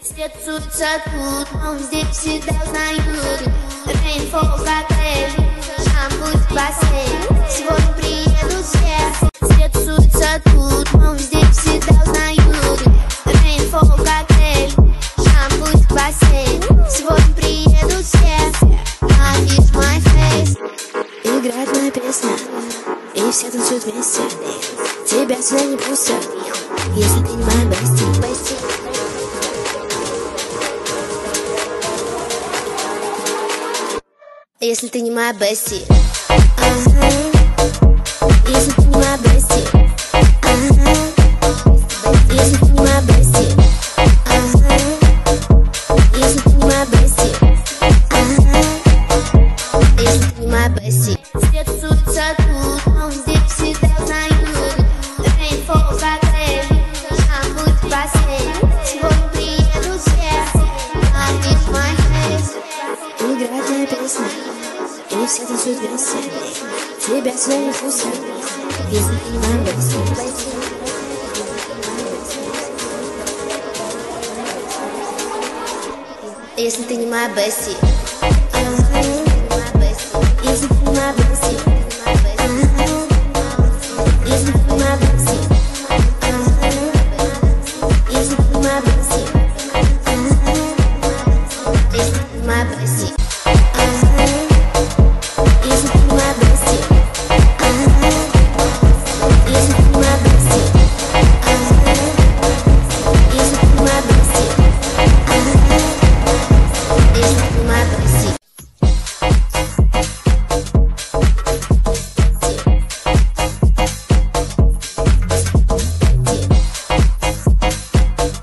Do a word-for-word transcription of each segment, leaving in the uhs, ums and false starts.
Свет суется тут, но здесь всегда узнают. Рейнфол коктейль, шампунь в бассейн. Сегодня приедут все. Свет суется тут, но здесь всегда узнают. Рейнфол коктейль, шампунь в бассейн. Сегодня приедут все. I kiss my face. Играет моя песня, и все танцуют вместе. Тебя сюда не пустят, если ты не моя бести. Если ты не моя бести. Ага. Если ты не моя бести. Ага. Если ты не моя бести. Ага. Если ты не моя бести. Ага. Если ты не моя бести. Свет суется тут, но здесь всегда узнают. Рейнфол коктейль, шампунь в бассейн. Сегодня приедут все. I kiss my face. Играет моя песня, и все танцуют вместе. Тебя сюда не пустят, если ты не моя бести. Если ты не моя бести. Ага. Если ты не моя бести. Ага. Если ты не моя бести. Ага. Если ты не моя бести. Ага. Если ты не моя бести. Ага. Если ты не моя бести. Ага. Если ты не моя бести. Ага. Если ты не моя бести. Ага. Если ты не моя бести.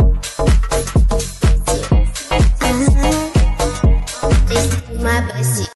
Ага. Если ты не моя бести.